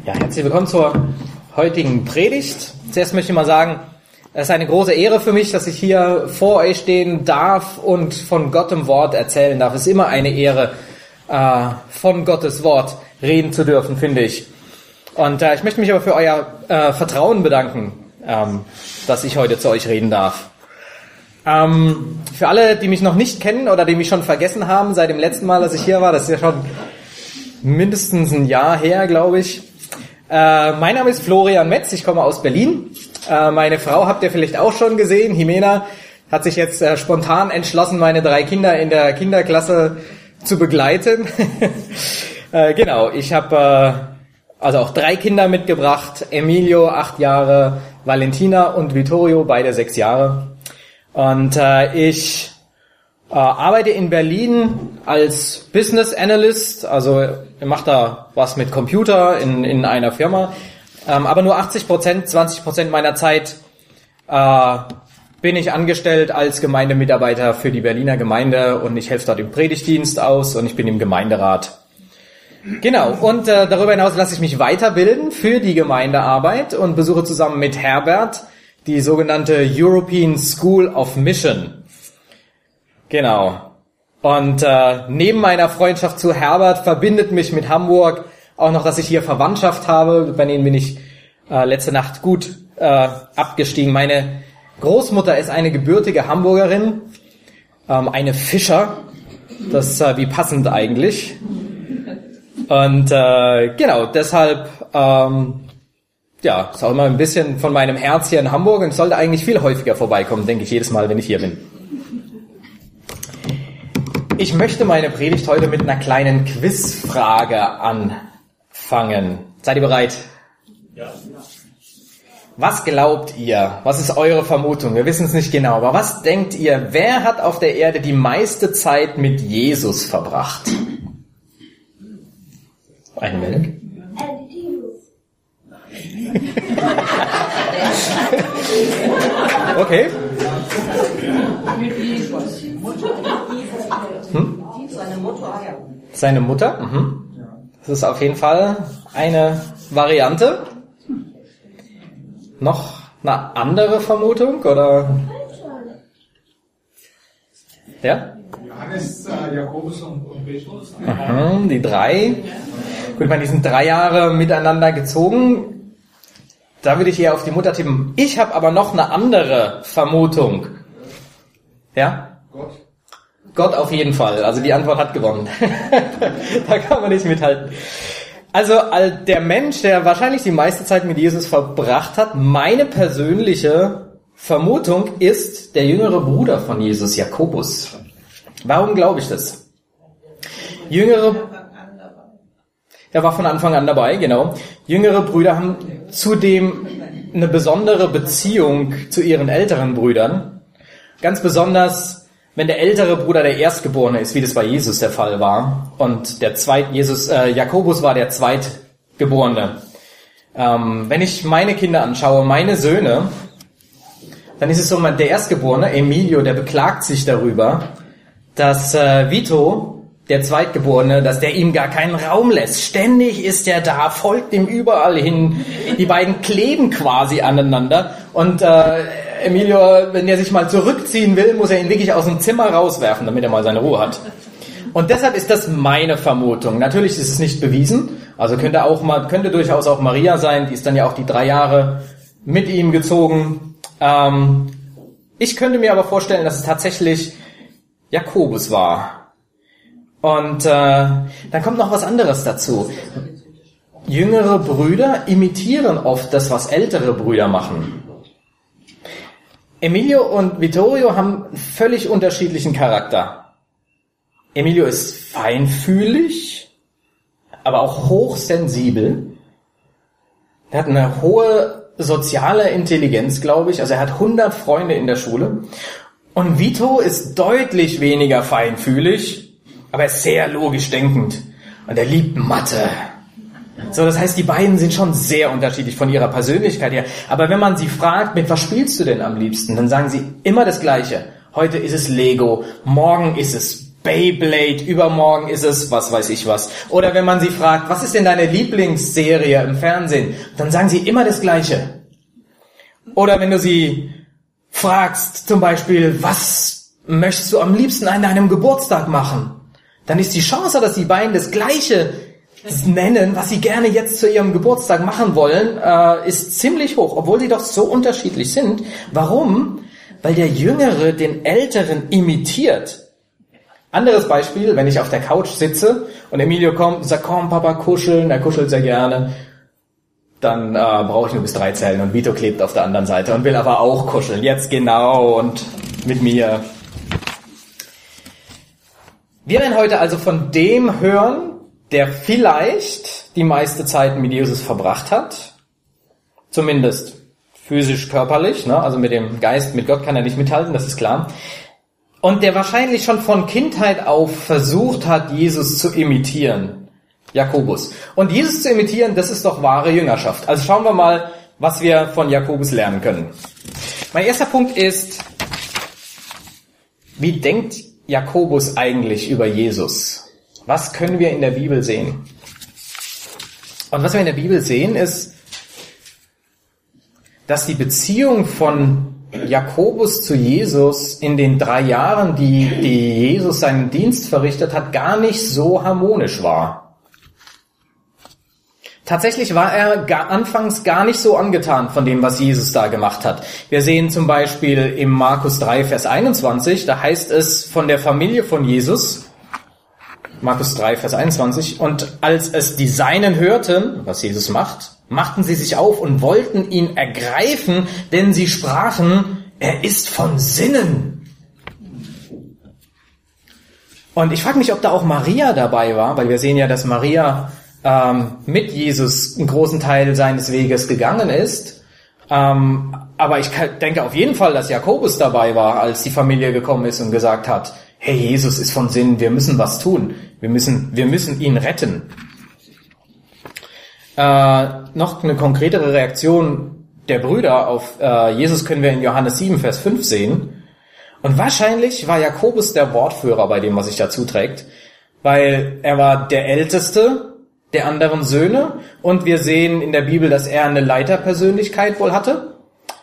Ja, herzlich willkommen zur heutigen Predigt. Zuerst möchte ich mal sagen, es ist eine große Ehre für mich, dass ich hier vor euch stehen darf und von Gott im Wort erzählen darf. Es ist immer eine Ehre, von Gottes Wort reden zu dürfen, finde ich. Und ich möchte mich aber für euer Vertrauen bedanken, dass ich heute zu euch reden darf. Für alle, die mich noch nicht kennen oder die mich schon vergessen haben seit dem letzten Mal, dass ich hier war, das ist ja schon mindestens ein Jahr her, glaube ich. Mein Name ist Florian Metz, ich komme aus Berlin. Meine Frau habt ihr vielleicht auch schon gesehen, Jimena, hat sich jetzt spontan entschlossen, meine 3 Kinder in der Kinderklasse zu begleiten. Genau, ich habe also auch 3 Kinder mitgebracht, Emilio 8 Jahre, Valentina und Vittorio, beide 6 Jahre. Und ich arbeite in Berlin als Business Analyst, also ich mache da was mit Computer in einer Firma, aber nur 80%, 20% meiner Zeit bin ich angestellt als Gemeindemitarbeiter für die Berliner Gemeinde und ich helfe dort im Predigtdienst aus und ich bin im Gemeinderat. Genau, und darüber hinaus lasse ich mich weiterbilden für die Gemeindearbeit und besuche zusammen mit Herbert die sogenannte European School of Mission. Genau. Und neben meiner Freundschaft zu Herbert verbindet mich mit Hamburg auch noch, dass ich hier Verwandtschaft habe. Bei denen bin ich letzte Nacht gut abgestiegen. Meine Großmutter ist eine gebürtige Hamburgerin, eine Fischer. Das ist wie passend eigentlich. Und genau, deshalb ja, ist auch immer ein bisschen von meinem Herz hier in Hamburg und ich sollte eigentlich viel häufiger vorbeikommen, denke ich jedes Mal, wenn ich hier bin. Ich möchte meine Predigt heute mit einer kleinen Quizfrage anfangen. Seid ihr bereit? Ja. Was glaubt ihr? Was ist eure Vermutung? Wir wissen es nicht genau, aber was denkt ihr? Wer hat auf der Erde die meiste Zeit mit Jesus verbracht? Eine Meldung? Okay. Seine Mutter? Mhm. Das ist auf jeden Fall eine Variante. Noch eine andere Vermutung, oder? Ja? Johannes, Jakobus und Petrus. Die 3. Gut, man, die sind 3 Jahre miteinander gezogen. Da würde ich eher auf die Mutter tippen. Ich habe aber noch eine andere Vermutung. Ja? Gott auf jeden Fall. Also die Antwort hat gewonnen. Da kann man nicht mithalten. Also der Mensch, der wahrscheinlich die meiste Zeit mit Jesus verbracht hat, meine persönliche Vermutung ist der jüngere Bruder von Jesus, Jakobus. Warum glaube ich das? Er war von Anfang an dabei, genau. Jüngere Brüder haben zudem eine besondere Beziehung zu ihren älteren Brüdern. Ganz besonders, wenn der ältere Bruder der Erstgeborene ist, wie das bei Jesus der Fall war. Und Jakobus war der Zweitgeborene. Wenn ich meine Kinder anschaue, meine Söhne, dann ist es so, der Erstgeborene, Emilio, der beklagt sich darüber, dass Vito, der Zweitgeborene, dass der ihm gar keinen Raum lässt. Ständig ist er da, folgt ihm überall hin. Die beiden kleben quasi aneinander. Und Emilio, wenn er sich mal zurückziehen will, muss er ihn wirklich aus dem Zimmer rauswerfen, damit er mal seine Ruhe hat. Und deshalb ist das meine Vermutung. Natürlich ist es nicht bewiesen. Also könnte durchaus auch Maria sein. Die ist dann ja auch die 3 Jahre mit ihm gezogen. Ich könnte mir aber vorstellen, dass es tatsächlich Jakobus war. Und dann kommt noch was anderes dazu. Jüngere Brüder imitieren oft das, was ältere Brüder machen. Emilio und Vittorio haben einen völlig unterschiedlichen Charakter. Emilio ist feinfühlig, aber auch hochsensibel. Er hat eine hohe soziale Intelligenz, glaube ich. Also er hat 100 Freunde in der Schule. Und Vito ist deutlich weniger feinfühlig, aber er ist sehr logisch denkend. Und er liebt Mathe. So, das heißt, die beiden sind schon sehr unterschiedlich von ihrer Persönlichkeit her. Aber wenn man sie fragt, mit was spielst du denn am liebsten, dann sagen sie immer das Gleiche. Heute ist es Lego, morgen ist es Beyblade, übermorgen ist es, was weiß ich was. Oder wenn man sie fragt, was ist denn deine Lieblingsserie im Fernsehen? Dann sagen sie immer das Gleiche. Oder wenn du sie fragst, zum Beispiel, was möchtest du am liebsten an deinem Geburtstag machen? Dann ist die Chance, dass die beiden das Gleiche nennen, was sie gerne jetzt zu ihrem Geburtstag machen wollen, ist ziemlich hoch, obwohl sie doch so unterschiedlich sind. Warum? Weil der Jüngere den Älteren imitiert. Anderes Beispiel, wenn ich auf der Couch sitze und Emilio kommt und sagt, komm Papa, kuscheln, er kuschelt sehr gerne, dann brauche ich nur bis 3 zählen und Vito klebt auf der anderen Seite und will aber auch kuscheln, jetzt genau und mit mir. Wir werden heute also von dem hören, der vielleicht die meiste Zeit mit Jesus verbracht hat, zumindest physisch, körperlich, ne? Also mit dem Geist, mit Gott kann er nicht mithalten, das ist klar. Und der wahrscheinlich schon von Kindheit auf versucht hat, Jesus zu imitieren. Jakobus. Und Jesus zu imitieren, das ist doch wahre Jüngerschaft. Also schauen wir mal, was wir von Jakobus lernen können. Mein erster Punkt ist, wie denkt Jakobus eigentlich über Jesus? Was können wir in der Bibel sehen? Und was wir in der Bibel sehen, ist, dass die Beziehung von Jakobus zu Jesus in den 3 Jahren, die Jesus seinen Dienst verrichtet hat, gar nicht so harmonisch war. Tatsächlich war er anfangs gar nicht so angetan von dem, was Jesus da gemacht hat. Wir sehen zum Beispiel im Markus 3, Vers 21, da heißt es von der Familie von Jesus, Markus 3, Vers 21, und als es die Seinen hörten, was Jesus macht, machten sie sich auf und wollten ihn ergreifen, denn sie sprachen, er ist von Sinnen. Und ich frage mich, ob da auch Maria dabei war, weil wir sehen ja, dass Maria mit Jesus einen großen Teil seines Weges gegangen ist. Aber ich denke auf jeden Fall, dass Jakobus dabei war, als die Familie gekommen ist und gesagt hat, hey, Jesus ist von Sinnen, wir müssen was tun. Wir müssen ihn retten. Noch eine konkretere Reaktion der Brüder auf Jesus können wir in Johannes 7, Vers 5 sehen. Und wahrscheinlich war Jakobus der Wortführer bei dem, was sich dazu trägt, weil er war der Älteste der anderen Söhne und wir sehen in der Bibel, dass er eine Leiterpersönlichkeit wohl hatte.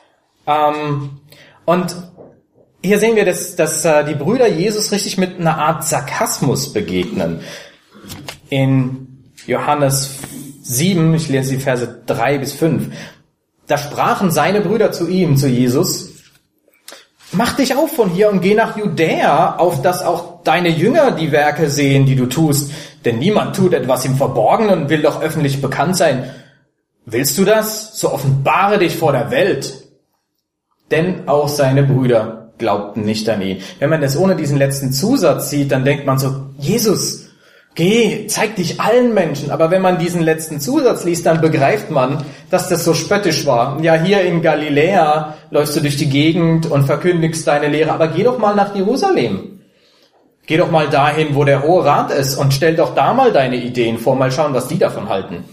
Und hier sehen wir, dass die Brüder Jesus richtig mit einer Art Sarkasmus begegnen. In Johannes 7, ich lese die Verse 3 bis 5, da sprachen seine Brüder zu ihm, zu Jesus, mach dich auf von hier und geh nach Judäa, auf dass auch deine Jünger die Werke sehen, die du tust. Denn niemand tut etwas im Verborgenen und will doch öffentlich bekannt sein. Willst du das? So offenbare dich vor der Welt. Denn auch seine Brüder glaubten nicht an ihn. Wenn man das ohne diesen letzten Zusatz sieht, dann denkt man so, Jesus, geh, zeig dich allen Menschen. Aber wenn man diesen letzten Zusatz liest, dann begreift man, dass das so spöttisch war. Ja, hier in Galiläa läufst du durch die Gegend und verkündigst deine Lehre, aber geh doch mal nach Jerusalem. Geh doch mal dahin, wo der Hohe Rat ist und stell doch da mal deine Ideen vor, mal schauen, was die davon halten.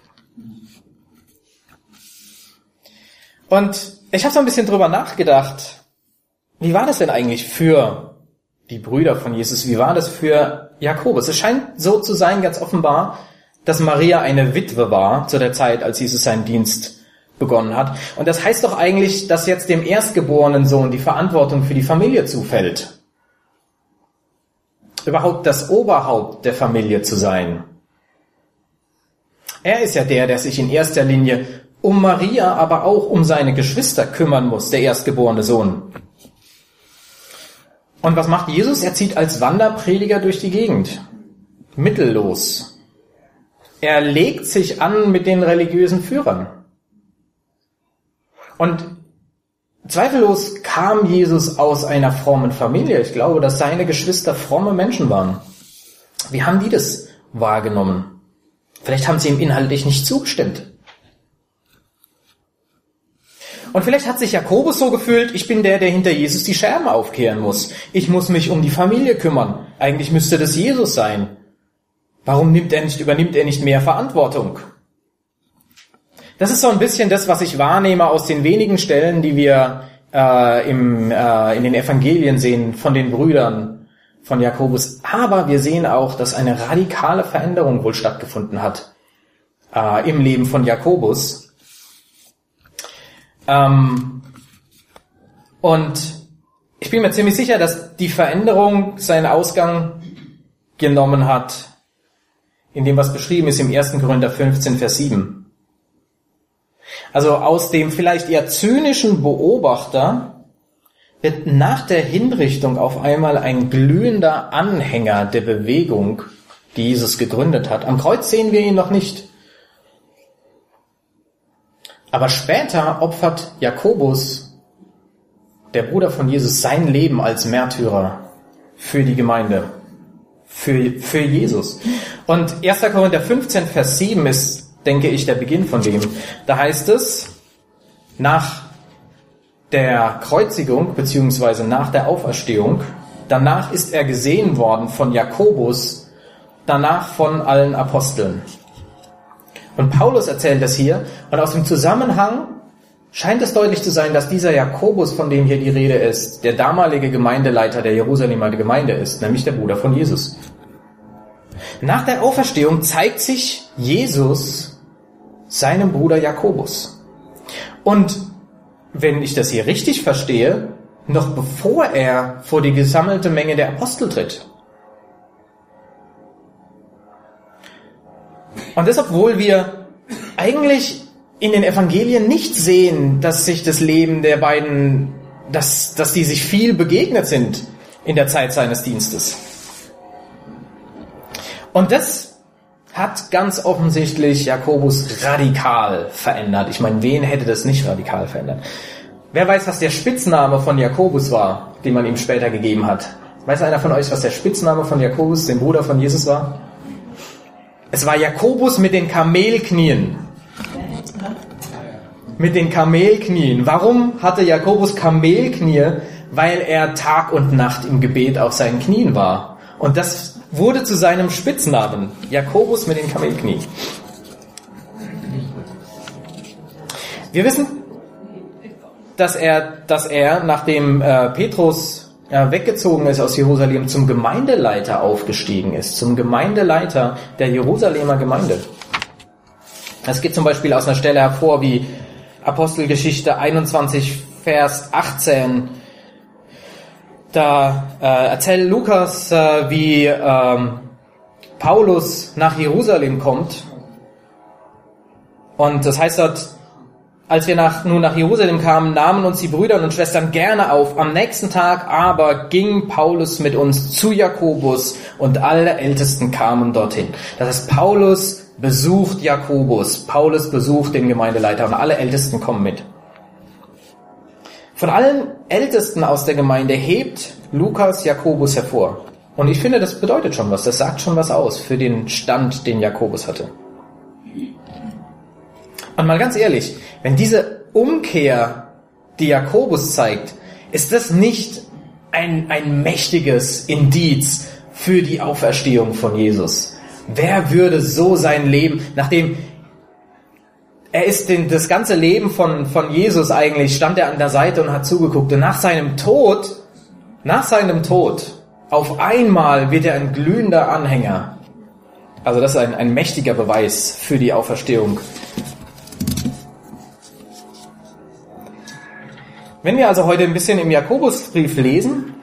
Und ich habe so ein bisschen drüber nachgedacht, wie war das denn eigentlich für die Brüder von Jesus? Wie war das für Jakobus? Es scheint so zu sein, ganz offenbar, dass Maria eine Witwe war zu der Zeit, als Jesus seinen Dienst begonnen hat. Und das heißt doch eigentlich, dass jetzt dem erstgeborenen Sohn die Verantwortung für die Familie zufällt. Überhaupt das Oberhaupt der Familie zu sein. Er ist ja der sich in erster Linie um Maria, aber auch um seine Geschwister kümmern muss, der erstgeborene Sohn. Und was macht Jesus? Er zieht als Wanderprediger durch die Gegend. Mittellos. Er legt sich an mit den religiösen Führern. Und zweifellos kam Jesus aus einer frommen Familie. Ich glaube, dass seine Geschwister fromme Menschen waren. Wie haben die das wahrgenommen? Vielleicht haben sie ihm inhaltlich nicht zugestimmt. Und vielleicht hat sich Jakobus so gefühlt, ich bin der hinter Jesus die Scherben aufkehren muss. Ich muss mich um die Familie kümmern. Eigentlich müsste das Jesus sein. Warum übernimmt er nicht mehr Verantwortung? Das ist so ein bisschen das, was ich wahrnehme aus den wenigen Stellen, die wir in den Evangelien sehen von den Brüdern von Jakobus. Aber wir sehen auch, dass eine radikale Veränderung wohl stattgefunden hat im Leben von Jakobus. Und ich bin mir ziemlich sicher, dass die Veränderung seinen Ausgang genommen hat in dem, was beschrieben ist im 1. Korinther 15, Vers 7. Also aus dem vielleicht eher zynischen Beobachter wird nach der Hinrichtung auf einmal ein glühender Anhänger der Bewegung, die Jesus gegründet hat. Am Kreuz sehen wir ihn noch nicht. Aber später opfert Jakobus, der Bruder von Jesus, sein Leben als Märtyrer für die Gemeinde, für Jesus. Und 1. Korinther 15, Vers 7 ist, denke ich, der Beginn von dem. Da heißt es, nach der Kreuzigung beziehungsweise nach der Auferstehung, danach ist er gesehen worden von Jakobus, danach von allen Aposteln. Und Paulus erzählt das hier, und aus dem Zusammenhang scheint es deutlich zu sein, dass dieser Jakobus, von dem hier die Rede ist, der damalige Gemeindeleiter der Jerusalemer Gemeinde ist, nämlich der Bruder von Jesus. Nach der Auferstehung zeigt sich Jesus seinem Bruder Jakobus. Und wenn ich das hier richtig verstehe, noch bevor er vor die gesammelte Menge der Apostel tritt. Und das, obwohl wir eigentlich in den Evangelien nicht sehen, dass sich das Leben der beiden, dass die sich viel begegnet sind in der Zeit seines Dienstes. Und das hat ganz offensichtlich Jakobus radikal verändert. Ich meine, wen hätte das nicht radikal verändert? Wer weiß, was der Spitzname von Jakobus war, den man ihm später gegeben hat? Weiß einer von euch, was der Spitzname von Jakobus, dem Bruder von Jesus, war? Es war Jakobus mit den Kamelknien. Mit den Kamelknien. Warum hatte Jakobus Kamelknie? Weil er Tag und Nacht im Gebet auf seinen Knien war. Und das wurde zu seinem Spitznamen. Jakobus mit den Kamelknien. Wir wissen, dass er nachdem Petrus weggezogen ist aus Jerusalem, zum Gemeindeleiter aufgestiegen ist, zum Gemeindeleiter der Jerusalemer Gemeinde. Das geht zum Beispiel aus einer Stelle hervor wie Apostelgeschichte 21, Vers 18. Da erzählt Lukas, wie Paulus nach Jerusalem kommt. Und das heißt dort, als wir nun nach Jerusalem kamen, nahmen uns die Brüder und Schwestern gerne auf. Am nächsten Tag aber ging Paulus mit uns zu Jakobus und alle Ältesten kamen dorthin. Das heißt, Paulus besucht Jakobus, Paulus besucht den Gemeindeleiter und alle Ältesten kommen mit. Von allen Ältesten aus der Gemeinde hebt Lukas Jakobus hervor. Und ich finde, das bedeutet schon was, das sagt schon was aus für den Stand, den Jakobus hatte. Und mal ganz ehrlich, wenn diese Umkehr, die Jakobus zeigt, ist das nicht ein mächtiges Indiz für die Auferstehung von Jesus? Wer würde so sein Leben, nachdem er ist das ganze Leben von Jesus eigentlich, stand er an der Seite und hat zugeguckt, und nach seinem Tod, auf einmal wird er ein glühender Anhänger. Also das ist ein mächtiger Beweis für die Auferstehung. Wenn wir also heute ein bisschen im Jakobusbrief lesen,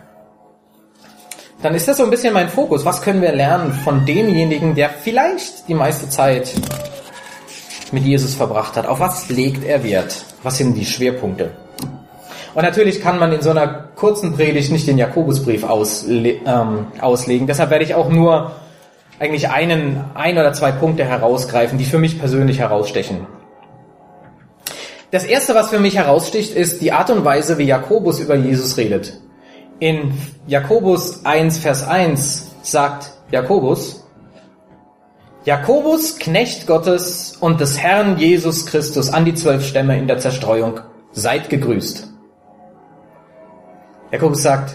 dann ist das so ein bisschen mein Fokus. Was können wir lernen von demjenigen, der vielleicht die meiste Zeit mit Jesus verbracht hat? Auf was legt er Wert? Was sind die Schwerpunkte? Und natürlich kann man in so einer kurzen Predigt nicht den Jakobusbrief auslegen. Deshalb werde ich auch nur eigentlich ein oder zwei Punkte herausgreifen, die für mich persönlich herausstechen. Das erste, was für mich heraussticht, ist die Art und Weise, wie Jakobus über Jesus redet. In Jakobus 1, Vers 1 sagt Jakobus, Knecht Gottes und des Herrn Jesus Christus an die 12 Stämme in der Zerstreuung, seid gegrüßt. Jakobus sagt,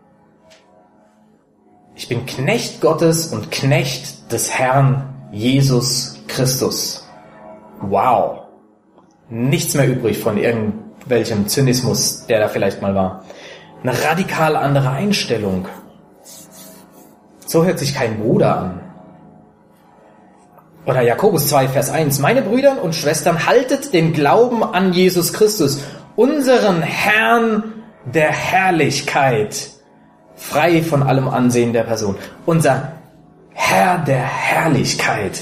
ich bin Knecht Gottes und Knecht des Herrn Jesus Christus. Wow. Nichts mehr übrig von irgendwelchem Zynismus, der da vielleicht mal war. Eine radikal andere Einstellung. So hört sich kein Bruder an. Oder Jakobus 2, Vers 1. Meine Brüder und Schwestern, haltet den Glauben an Jesus Christus, unseren Herrn der Herrlichkeit, frei von allem Ansehen der Person. Unser Herr der Herrlichkeit.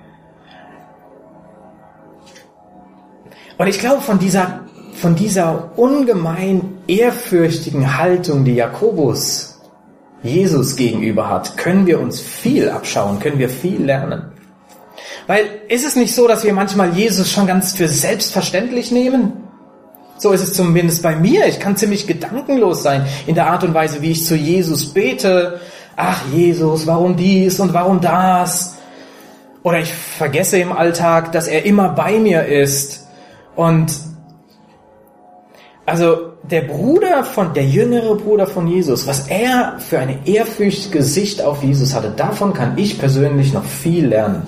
Und ich glaube, von dieser ungemein ehrfürchtigen Haltung, die Jakobus Jesus gegenüber hat, können wir uns viel abschauen, können wir viel lernen. Weil ist es nicht so, dass wir manchmal Jesus schon ganz für selbstverständlich nehmen? So ist es zumindest bei mir. Ich kann ziemlich gedankenlos sein in der Art und Weise, wie ich zu Jesus bete. Ach Jesus, warum dies und warum das? Oder ich vergesse im Alltag, dass er immer bei mir ist. Und also der jüngere Bruder von Jesus, was er für eine ehrfürchtige Sicht auf Jesus hatte, davon kann ich persönlich noch viel lernen.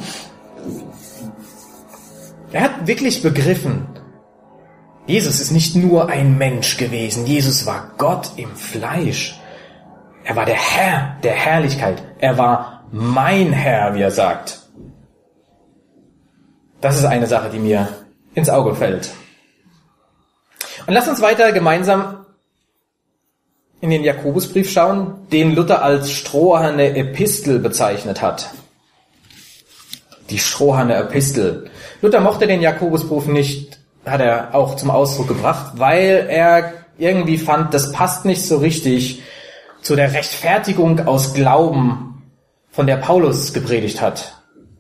Er hat wirklich begriffen, Jesus ist nicht nur ein Mensch gewesen, Jesus war Gott im Fleisch. Er war der Herr der Herrlichkeit. Er war mein Herr, wie er sagt. Das ist eine Sache, die mir ins Auge fällt. Und lasst uns weiter gemeinsam in den Jakobusbrief schauen, den Luther als stroherne Epistel bezeichnet hat. Die stroherne Epistel. Luther mochte den Jakobusbrief nicht, hat er auch zum Ausdruck gebracht, weil er irgendwie fand, das passt nicht so richtig zu der Rechtfertigung aus Glauben, von der Paulus gepredigt hat.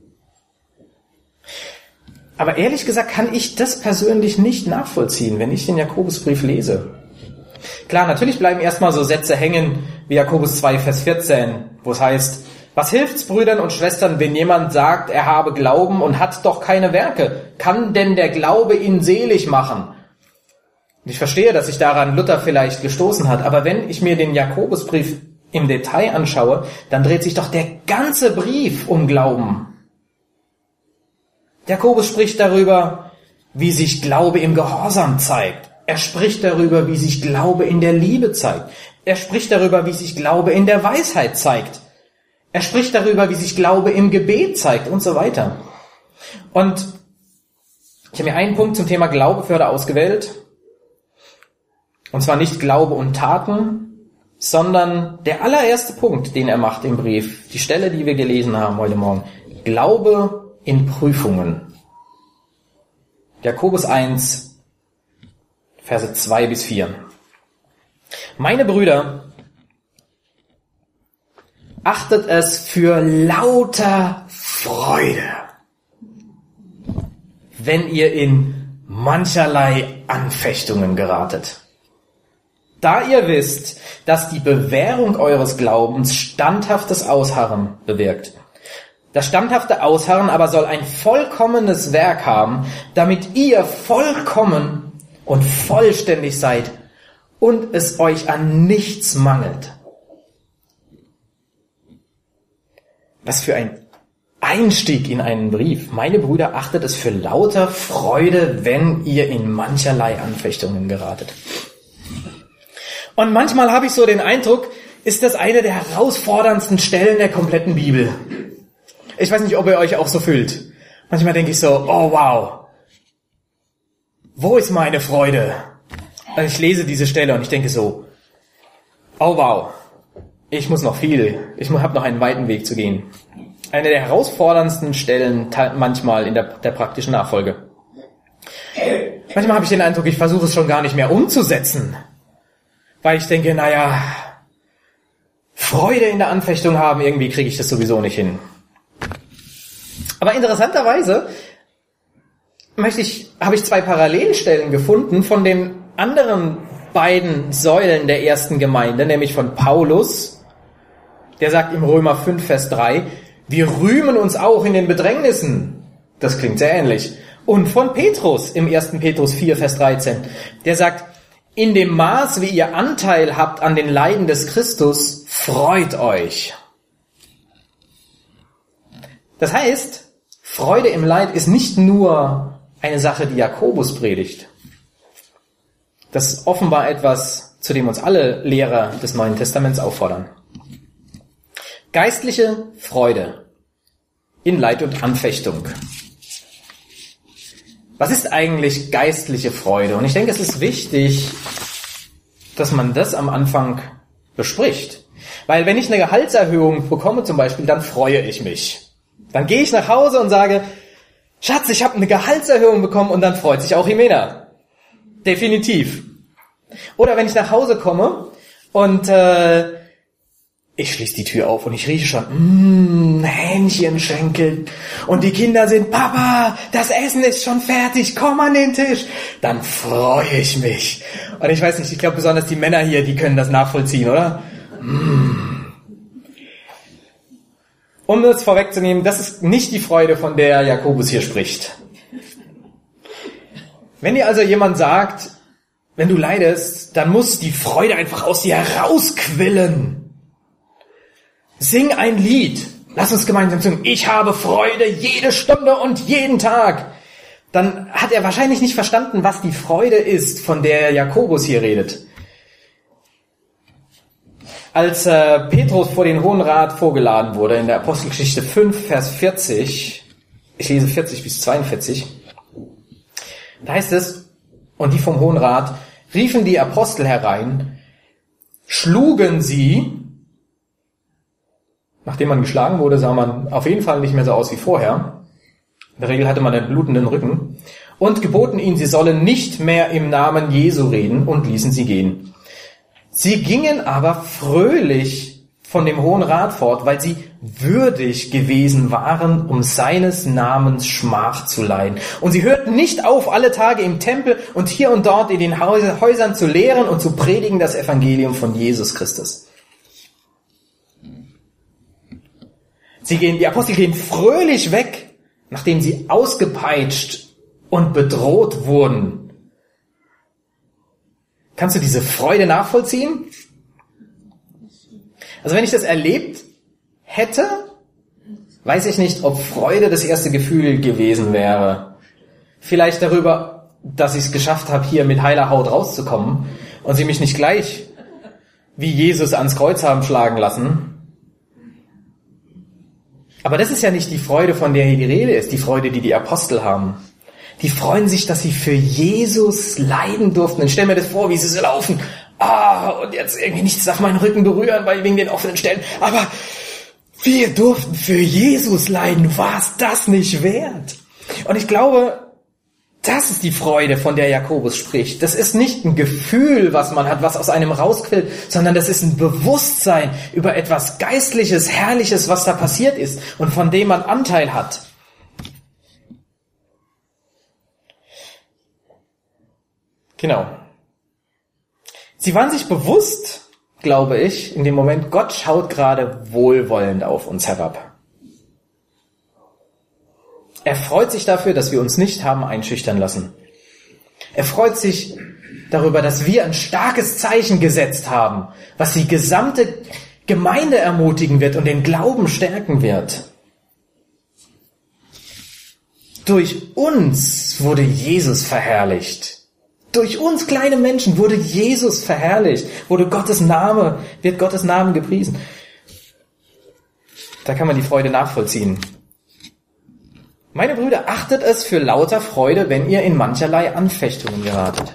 Aber ehrlich gesagt kann ich das persönlich nicht nachvollziehen, wenn ich den Jakobusbrief lese. Klar, natürlich bleiben erstmal so Sätze hängen wie Jakobus 2, Vers 14, wo es heißt, was hilft's, Brüdern und Schwestern, wenn jemand sagt, er habe Glauben und hat doch keine Werke? Kann denn der Glaube ihn selig machen? Ich verstehe, dass sich daran Luther vielleicht gestoßen hat, aber wenn ich mir den Jakobusbrief im Detail anschaue, dann dreht sich doch der ganze Brief um Glauben. Jakobus spricht darüber, wie sich Glaube im Gehorsam zeigt. Er spricht darüber, wie sich Glaube in der Liebe zeigt. Er spricht darüber, wie sich Glaube in der Weisheit zeigt. Er spricht darüber, wie sich Glaube im Gebet zeigt und so weiter. Und ich habe mir einen Punkt zum Thema Glaube für heute ausgewählt. Und zwar nicht Glaube und Taten, sondern der allererste Punkt, den er macht im Brief, die Stelle, die wir gelesen haben heute Morgen. Glaube in Prüfungen. Jakobus 1, Verse 2 bis 4. Meine Brüder, achtet es für lauter Freude, wenn ihr in mancherlei Anfechtungen geratet. Da ihr wisst, dass die Bewährung eures Glaubens standhaftes Ausharren bewirkt. Das standhafte Ausharren aber soll ein vollkommenes Werk haben, damit ihr vollkommen und vollständig seid und es euch an nichts mangelt. Was für ein Einstieg in einen Brief. Meine Brüder, achtet es für lauter Freude, wenn ihr in mancherlei Anfechtungen geratet. Und manchmal habe ich so den Eindruck, ist das eine der herausforderndsten Stellen der kompletten Bibel. Ich weiß nicht, ob ihr euch auch so fühlt. Manchmal denke ich so, oh wow, wo ist meine Freude? Und ich lese diese Stelle und ich denke so, oh wow, ich habe noch einen weiten Weg zu gehen. Eine der herausforderndsten Stellen manchmal in der praktischen Nachfolge. Manchmal habe ich den Eindruck, ich versuche es schon gar nicht mehr umzusetzen. Weil ich denke, Freude in der Anfechtung haben, irgendwie kriege ich das sowieso nicht hin. Aber interessanterweise habe ich zwei Parallelstellen gefunden von den anderen beiden Säulen der ersten Gemeinde, nämlich von Paulus, der sagt im Römer 5, Vers 3, wir rühmen uns auch in den Bedrängnissen. Das klingt sehr ähnlich. Und von Petrus im 1. Petrus 4, Vers 13, der sagt, in dem Maß, wie ihr Anteil habt an den Leiden des Christus, freut euch. Das heißt, Freude im Leid ist nicht nur eine Sache, die Jakobus predigt. Das ist offenbar etwas, zu dem uns alle Lehrer des Neuen Testaments auffordern. Geistliche Freude in Leid und Anfechtung. Was ist eigentlich geistliche Freude? Und ich denke, es ist wichtig, dass man das am Anfang bespricht. Weil wenn ich eine Gehaltserhöhung bekomme zum Beispiel, dann freue ich mich. Dann gehe ich nach Hause und sage, Schatz, ich habe eine Gehaltserhöhung bekommen, und dann freut sich auch Jimena. Definitiv. Oder wenn ich nach Hause komme und ich schließe die Tür auf und ich rieche schon, Hähnchenschenkel. Und die Kinder sind, Papa, das Essen ist schon fertig, komm an den Tisch. Dann freue ich mich. Und ich weiß nicht, ich glaube besonders die Männer hier, die können das nachvollziehen, oder? Um das vorwegzunehmen, das ist nicht die Freude, von der Jakobus hier spricht. Wenn dir also jemand sagt, wenn du leidest, dann muss die Freude einfach aus dir herausquillen. Sing ein Lied. Lass uns gemeinsam singen. Ich habe Freude jede Stunde und jeden Tag. Dann hat er wahrscheinlich nicht verstanden, was die Freude ist, von der Jakobus hier redet. Als Petrus vor den Hohen Rat vorgeladen wurde, in der Apostelgeschichte 5, Vers 40, ich lese 40 bis 42, da heißt es, und die vom Hohen Rat riefen die Apostel herein, schlugen sie. Nachdem man geschlagen wurde, sah man auf jeden Fall nicht mehr so aus wie vorher. In der Regel hatte man einen blutenden Rücken. Und geboten ihnen, sie sollen nicht mehr im Namen Jesu reden, und ließen sie gehen. Sie gingen aber fröhlich von dem Hohen Rat fort, weil sie würdig gewesen waren, um seines Namens Schmach zu leiden. Und sie hörten nicht auf, alle Tage im Tempel und hier und dort in den Häusern zu lehren und zu predigen das Evangelium von Jesus Christus. Die Apostel gehen fröhlich weg, nachdem sie ausgepeitscht und bedroht wurden. Kannst du diese Freude nachvollziehen? Also wenn ich das erlebt hätte, weiß ich nicht, ob Freude das erste Gefühl gewesen wäre. Vielleicht darüber, dass ich es geschafft habe, hier mit heiler Haut rauszukommen und sie mich nicht gleich wie Jesus ans Kreuz haben schlagen lassen. Aber das ist ja nicht die Freude, von der hier die Rede ist, die Freude, die die Apostel haben. Die freuen sich, dass sie für Jesus leiden durften. Und stell mir das vor, wie sie so laufen. Und jetzt irgendwie nichts darf meinen Rücken berühren, weil wegen den offenen Stellen. Aber wir durften für Jesus leiden. War es das nicht wert? Und ich glaube, das ist die Freude, von der Jakobus spricht. Das ist nicht ein Gefühl, was man hat, was aus einem rausquillt, sondern das ist ein Bewusstsein über etwas Geistliches, Herrliches, was da passiert ist und von dem man Anteil hat. Genau. Sie waren sich bewusst, glaube ich, in dem Moment, Gott schaut gerade wohlwollend auf uns herab. Er freut sich dafür, dass wir uns nicht haben einschüchtern lassen. Er freut sich darüber, dass wir ein starkes Zeichen gesetzt haben, was die gesamte Gemeinde ermutigen wird und den Glauben stärken wird. Durch uns wurde Jesus verherrlicht. Durch uns kleine Menschen wurde Jesus verherrlicht, wird Gottes Name gepriesen. Da kann man die Freude nachvollziehen. Meine Brüder, achtet es für lauter Freude, wenn ihr in mancherlei Anfechtungen geratet.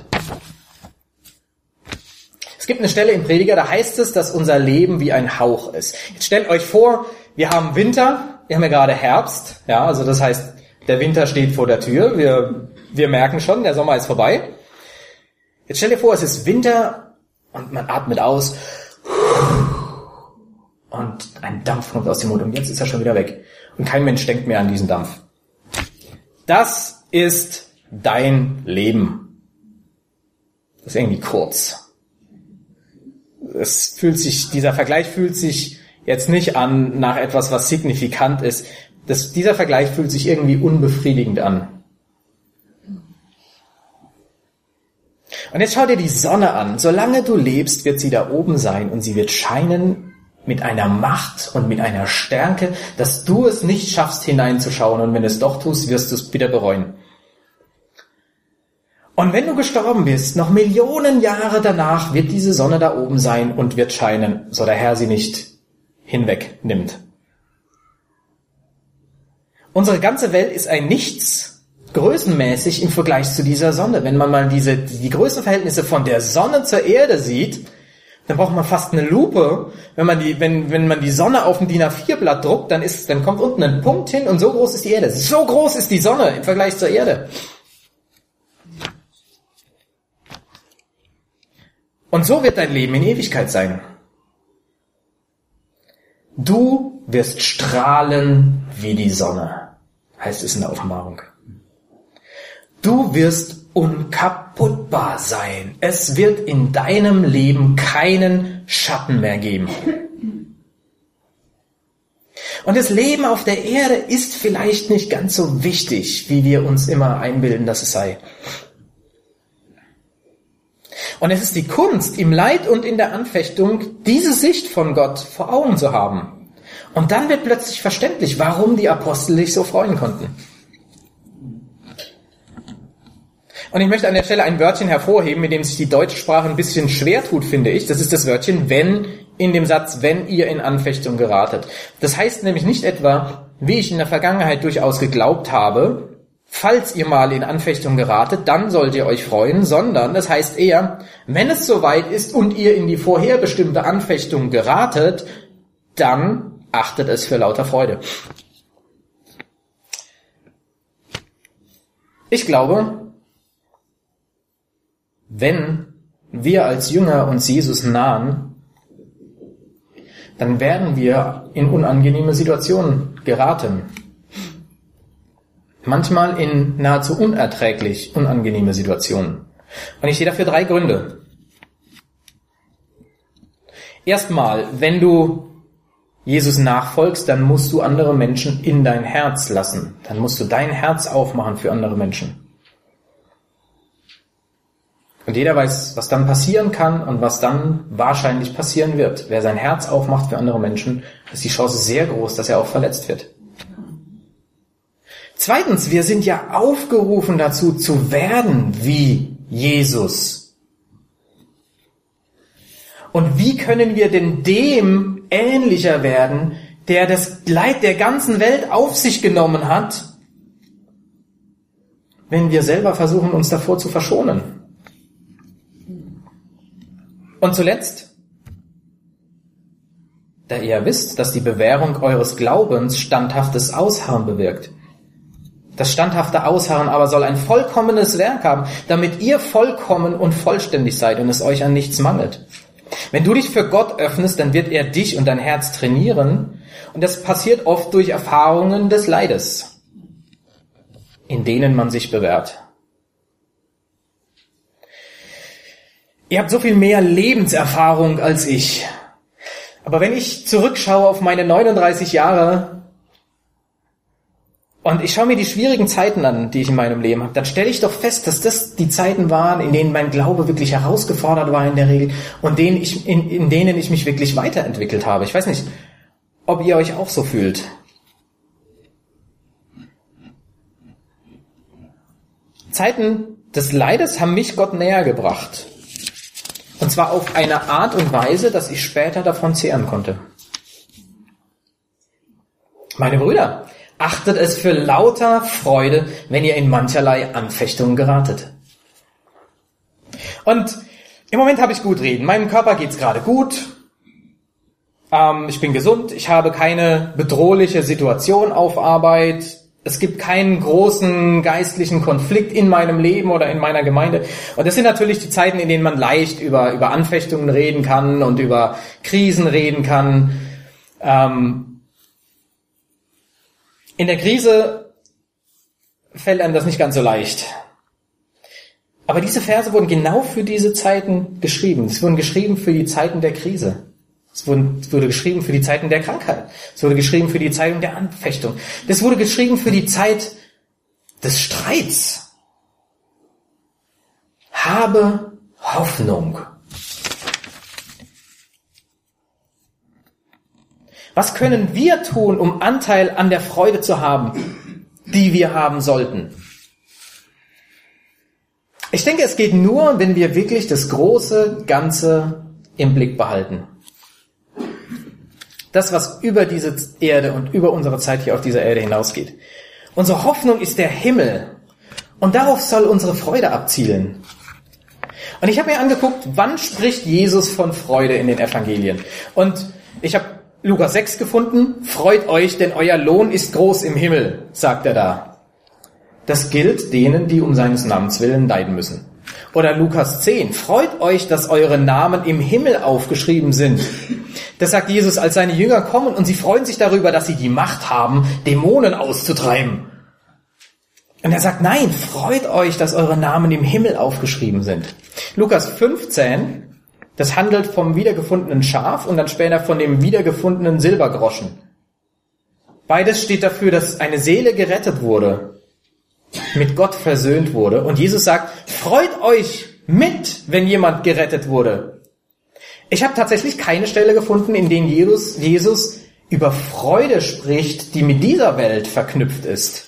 Es gibt eine Stelle im Prediger, da heißt es, dass unser Leben wie ein Hauch ist. Jetzt stellt euch vor, wir haben Winter, wir haben ja gerade Herbst, ja, also das heißt, der Winter steht vor der Tür, wir merken schon, der Sommer ist vorbei. Jetzt stell dir vor, es ist Winter und man atmet aus und ein Dampf kommt aus dem Mund und jetzt ist er schon wieder weg. Und kein Mensch denkt mehr an diesen Dampf. Das ist dein Leben. Das ist irgendwie kurz. Dieser Vergleich fühlt sich jetzt nicht an nach etwas, was signifikant ist. Dieser Vergleich fühlt sich irgendwie unbefriedigend an. Und jetzt schau dir die Sonne an. Solange du lebst, wird sie da oben sein und sie wird scheinen mit einer Macht und mit einer Stärke, dass du es nicht schaffst, hineinzuschauen. Und wenn du es doch tust, wirst du es wieder bereuen. Und wenn du gestorben bist, noch Millionen Jahre danach wird diese Sonne da oben sein und wird scheinen, so der Herr sie nicht hinwegnimmt. Unsere ganze Welt ist ein Nichts, größenmäßig im Vergleich zu dieser Sonne. Wenn man mal die Größenverhältnisse von der Sonne zur Erde sieht, dann braucht man fast eine Lupe. Wenn man die Sonne auf ein DIN A4-Blatt druckt, dann kommt unten ein Punkt hin und so groß ist die Erde. So groß ist die Sonne im Vergleich zur Erde. Und so wird dein Leben in Ewigkeit sein. Du wirst strahlen wie die Sonne, heißt es in der Offenbarung. Du wirst unkaputtbar sein. Es wird in deinem Leben keinen Schatten mehr geben. Und das Leben auf der Erde ist vielleicht nicht ganz so wichtig, wie wir uns immer einbilden, dass es sei. Und es ist die Kunst, im Leid und in der Anfechtung diese Sicht von Gott vor Augen zu haben. Und dann wird plötzlich verständlich, warum die Apostel sich so freuen konnten. Und ich möchte an der Stelle ein Wörtchen hervorheben, mit dem sich die deutsche Sprache ein bisschen schwer tut, finde ich. Das ist das Wörtchen wenn in dem Satz, wenn ihr in Anfechtung geratet. Das heißt nämlich nicht etwa, wie ich in der Vergangenheit durchaus geglaubt habe, falls ihr mal in Anfechtung geratet, dann sollt ihr euch freuen, sondern das heißt eher, wenn es soweit ist und ihr in die vorherbestimmte Anfechtung geratet, dann achtet es für lauter Freude. Ich glaube, wenn wir als Jünger uns Jesus nahen, dann werden wir in unangenehme Situationen geraten. Manchmal in nahezu unerträglich unangenehme Situationen. Und ich sehe dafür 3 Gründe. Erstmal, wenn du Jesus nachfolgst, dann musst du andere Menschen in dein Herz lassen. Dann musst du dein Herz aufmachen für andere Menschen. Und jeder weiß, was dann passieren kann und was dann wahrscheinlich passieren wird. Wer sein Herz aufmacht für andere Menschen, ist die Chance sehr groß, dass er auch verletzt wird. Zweitens, wir sind ja aufgerufen dazu, zu werden wie Jesus. Und wie können wir denn dem ähnlicher werden, der das Leid der ganzen Welt auf sich genommen hat, wenn wir selber versuchen, uns davor zu verschonen? Und zuletzt, da ihr wisst, dass die Bewährung eures Glaubens standhaftes Ausharren bewirkt. Das standhafte Ausharren aber soll ein vollkommenes Werk haben, damit ihr vollkommen und vollständig seid und es euch an nichts mangelt. Wenn du dich für Gott öffnest, dann wird er dich und dein Herz trainieren. Und das passiert oft durch Erfahrungen des Leides, in denen man sich bewährt. Ihr habt so viel mehr Lebenserfahrung als ich. Aber wenn ich zurückschaue auf meine 39 Jahre und ich schaue mir die schwierigen Zeiten an, die ich in meinem Leben habe, dann stelle ich doch fest, dass das die Zeiten waren, in denen mein Glaube wirklich herausgefordert war in der Regel und in denen ich mich wirklich weiterentwickelt habe. Ich weiß nicht, ob ihr euch auch so fühlt. Zeiten des Leides haben mich Gott näher gebracht. Und zwar auf eine Art und Weise, dass ich später davon zehren konnte. Meine Brüder, achtet es für lauter Freude, wenn ihr in mancherlei Anfechtungen geratet. Und im Moment habe ich gut reden. Meinem Körper geht's gerade gut. Ich bin gesund. Ich habe keine bedrohliche Situation auf Arbeit. Es gibt keinen großen geistlichen Konflikt in meinem Leben oder in meiner Gemeinde. Und das sind natürlich die Zeiten, in denen man leicht über Anfechtungen reden kann und über Krisen reden kann. In der Krise fällt einem das nicht ganz so leicht. Aber diese Verse wurden genau für diese Zeiten geschrieben. Sie wurden geschrieben für die Zeiten der Krise. Es wurde geschrieben für die Zeiten der Krankheit. Es wurde geschrieben für die Zeiten der Anfechtung. Es wurde geschrieben für die Zeit des Streits. Habe Hoffnung. Was können wir tun, um Anteil an der Freude zu haben, die wir haben sollten? Ich denke, es geht nur, wenn wir wirklich das große Ganze im Blick behalten. Das, was über diese Erde und über unsere Zeit hier auf dieser Erde hinausgeht. Unsere Hoffnung ist der Himmel. Und darauf soll unsere Freude abzielen. Und ich habe mir angeguckt, wann spricht Jesus von Freude in den Evangelien? Und ich habe Lukas 6 gefunden. Freut euch, denn euer Lohn ist groß im Himmel, sagt er da. Das gilt denen, die um seines Namens willen leiden müssen. Oder Lukas 10. Freut euch, dass eure Namen im Himmel aufgeschrieben sind. Das sagt Jesus, als seine Jünger kommen und sie freuen sich darüber, dass sie die Macht haben, Dämonen auszutreiben. Und er sagt, nein, freut euch, dass eure Namen im Himmel aufgeschrieben sind. Lukas 15, das handelt vom wiedergefundenen Schaf und dann später von dem wiedergefundenen Silbergroschen. Beides steht dafür, dass eine Seele gerettet wurde, mit Gott versöhnt wurde. Und Jesus sagt, freut euch mit, wenn jemand gerettet wurde. Ich habe tatsächlich keine Stelle gefunden, in der Jesus über Freude spricht, die mit dieser Welt verknüpft ist.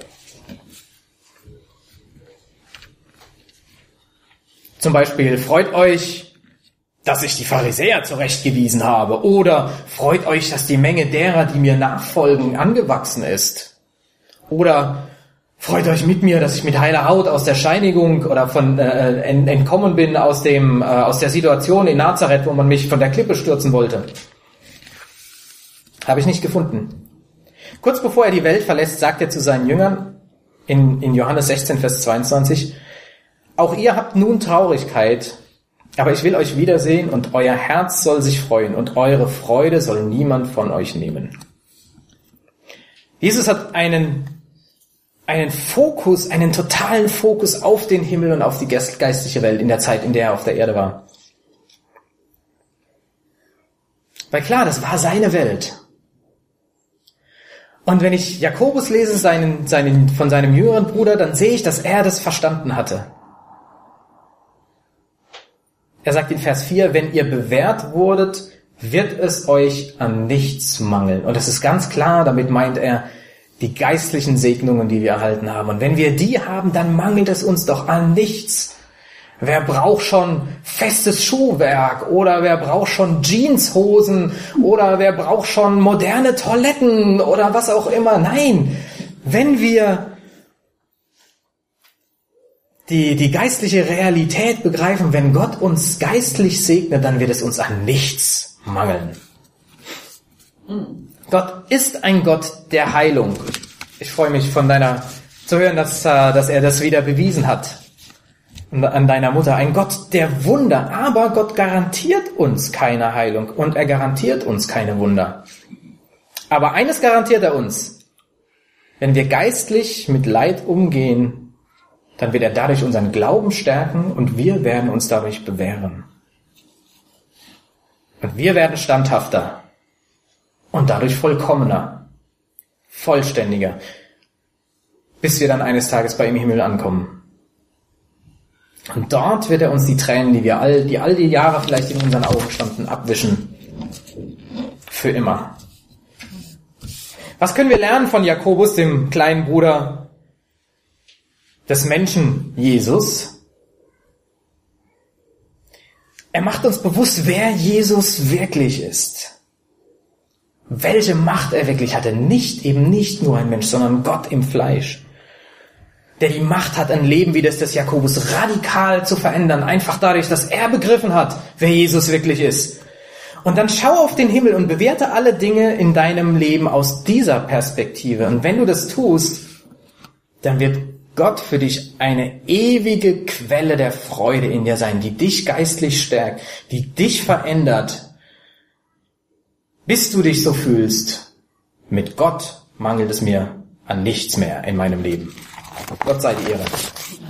Zum Beispiel, freut euch, dass ich die Pharisäer zurechtgewiesen habe. Oder freut euch, dass die Menge derer, die mir nachfolgen, angewachsen ist. Oder freut euch mit mir, dass ich mit heiler Haut aus der Steinigung oder von entkommen bin aus der Situation in Nazareth, wo man mich von der Klippe stürzen wollte. Habe ich nicht gefunden. Kurz bevor er die Welt verlässt, sagt er zu seinen Jüngern in Johannes 16, Vers 22, auch ihr habt nun Traurigkeit, aber ich will euch wiedersehen und euer Herz soll sich freuen und eure Freude soll niemand von euch nehmen. Jesus hat einen Fokus, einen totalen Fokus auf den Himmel und auf die geistliche Welt in der Zeit, in der er auf der Erde war. Weil klar, das war seine Welt. Und wenn ich Jakobus lese, von seinem jüngeren Bruder, dann sehe ich, dass er das verstanden hatte. Er sagt in Vers 4, wenn ihr bewährt wurdet, wird es euch an nichts mangeln. Und das ist ganz klar, damit meint er die geistlichen Segnungen, die wir erhalten haben. Und wenn wir die haben, dann mangelt es uns doch an nichts. Wer braucht schon festes Schuhwerk? Oder wer braucht schon Jeanshosen? Oder wer braucht schon moderne Toiletten? Oder was auch immer. Nein, wenn wir die geistliche Realität begreifen, wenn Gott uns geistlich segnet, dann wird es uns an nichts mangeln. Gott ist ein Gott der Heilung. Ich freue mich zu hören, dass er das wieder bewiesen hat. An deiner Mutter. Ein Gott der Wunder. Aber Gott garantiert uns keine Heilung und er garantiert uns keine Wunder. Aber eines garantiert er uns. Wenn wir geistlich mit Leid umgehen, dann wird er dadurch unseren Glauben stärken und wir werden uns dadurch bewähren. Und wir werden standhafter und dadurch vollkommener, vollständiger, bis wir dann eines Tages bei ihm im Himmel ankommen. Und dort wird er uns die Tränen, die all die Jahre vielleicht in unseren Augen standen, abwischen. Für immer. Was können wir lernen von Jakobus, dem kleinen Bruder des Menschen Jesus? Er macht uns bewusst, wer Jesus wirklich ist. Welche Macht er wirklich hatte. Eben nicht nur ein Mensch, sondern Gott im Fleisch. Der die Macht hat, ein Leben wie das des Jakobus radikal zu verändern. Einfach dadurch, dass er begriffen hat, wer Jesus wirklich ist. Und dann schau auf den Himmel und bewerte alle Dinge in deinem Leben aus dieser Perspektive. Und wenn du das tust, dann wird Gott für dich eine ewige Quelle der Freude in dir sein, die dich geistlich stärkt, die dich verändert, bis du dich so fühlst. Mit Gott mangelt es mir an nichts mehr in meinem Leben. Gott sei die Ehre.